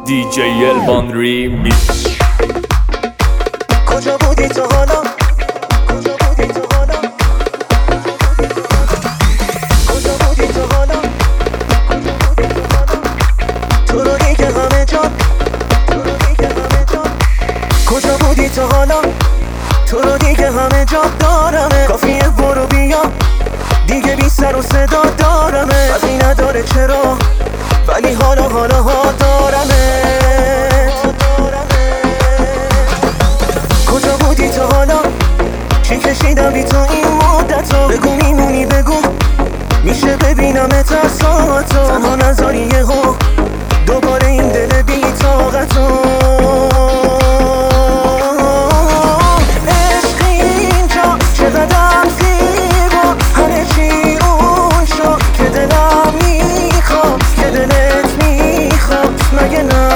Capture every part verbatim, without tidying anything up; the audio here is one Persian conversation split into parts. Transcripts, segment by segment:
دی جی الوان ریمیکس. کجا بودی تو حالا؟ کجا بودی تو حالا؟ کجا بودی تو حالا؟ تو رو دیگه همه جان، تو رو دیگه همه جان. کجا بودی تو حالا؟ تو رو دیگه همه جان دارمه. کافیه برو بیا دیگه، بی سر و صدا دارمه. فرقی نداره چرا، ولی حالا حالا ها دارمه. کجا بودی تو حالا؟ چی کشیدم بی تو این مدتا؟ بگو میمونی بگو، میشه ببینمت از ساعتا. تنها نذاری یهو دوباره این دل بی طاقتو. عشق اینجا چقدر زیبا، همه چی اون شد که دلم میخواد، که دلت میخواد مگه نه؟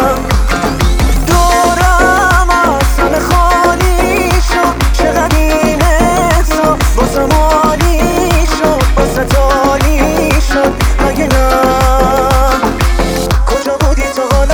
دورم از همه خالی شد، چقدر این احسا باسم عالی شد، باست عالی شد مگه نه؟ کجا بودی تو حالا؟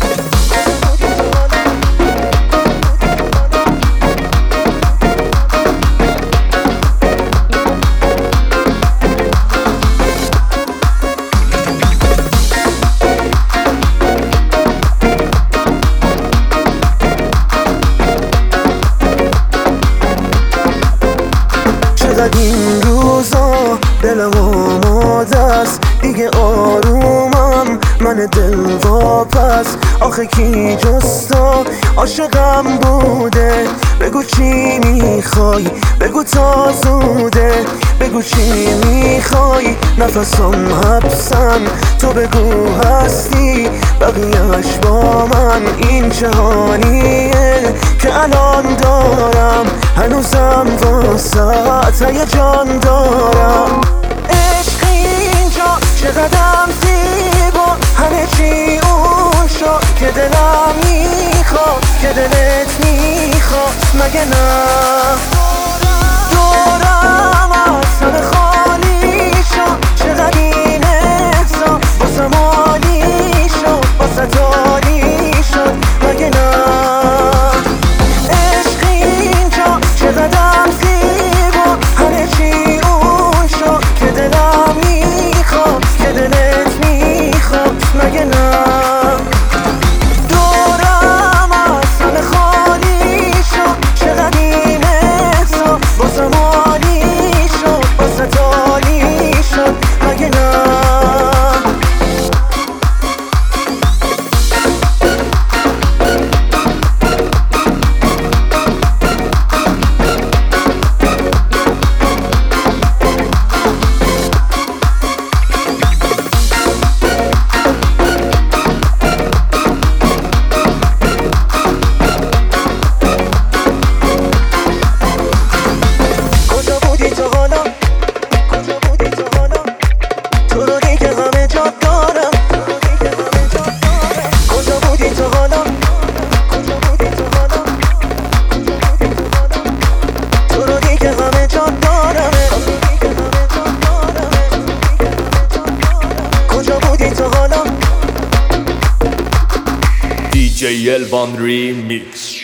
چقدر این روزا دلم آماده است، دیگه آرومم من دل واپس. آخه کی جستا عاشقم بوده؟ بگو چی میخوای، بگو تا زوده. بگو چی میخوای، نفسم حبسن. تو بگو هستی بقیهش با من. این چه حالیه که الان دارم، هنوزم واسه هیجان دارم. عشق اینجا چقدر زیبا، همه چی اون شد که دلم میخواد، که دلت میخواد مگه نه؟ دورم از همه خالی شد، چقدر این احسا باسم عالی شد، باست عالی شد مگه نه؟ عشق اینجا چقدر زیبا، همه چی اون شد که دلم میخواد، که دلت میخواد مگه نه؟ دورم از همه خالی شد، چقدر این احسا باسم عالی شد، باست عالی شد مگه نه؟ دی جی الوان ریمیکس.